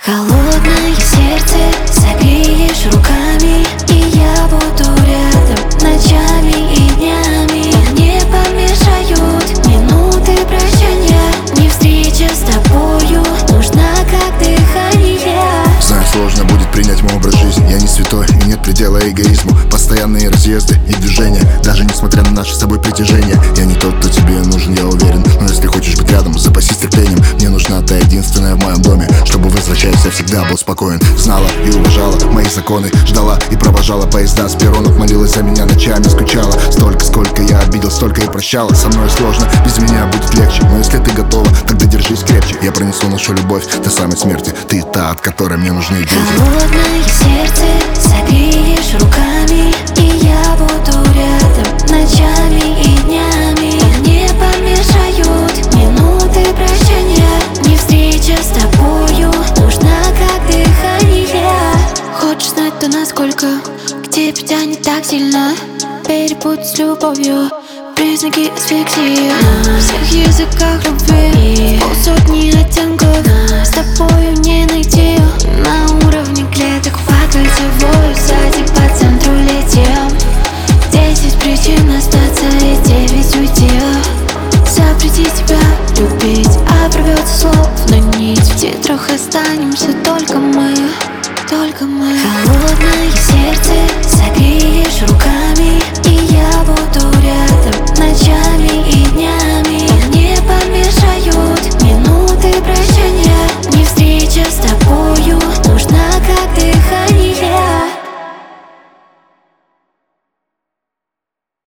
Холодное сердце согреешь руками, и я буду рядом ночами и днями. Не помешают минуты прощания, не встреча с тобою нужна как дыхание. Знаю, сложно будет принять мой образ жизни. Я не святой и нет предела эгоизму. Постоянные разъезды и движения, даже несмотря на наше с тобой притяжение. Я не тот, кто тебе нужен, я уверен. Но если хочешь быть рядом, запасись терпением. Мне нужна та единственная в моем доме, чтобы, возвращаясь, я всегда был спокоен. Знала и уважала мои законы, ждала и провожала поезда с перронов. Молилась за меня ночами, скучала. Столько, сколько я обидел, столько и прощала. Со мной сложно, без меня будет легче. Но если ты готова, тогда держись крепче. Я пронесу нашу любовь до самой смерти. Ты та, от которой мне нужны дети. Холодное сердце согреешь руками, и я буду рядом ночами и днями. Не помешают минуты прощания, не встреча с тобою нужна как дыхание. Хочешь знать, то насколько к тебе тянет так сильно? Перепутать с любовью признаки асфиксии. На всех языках любви полсотни оттенков, с тобою не найти. На уровне клеток по кольцевой сзади по центру летел. 10 причин остаться и 9 уйти. Запретить тебя любить, оборвется словно нить. В титрах останемся только мы, только мы. Холодное сердце согреешь руками,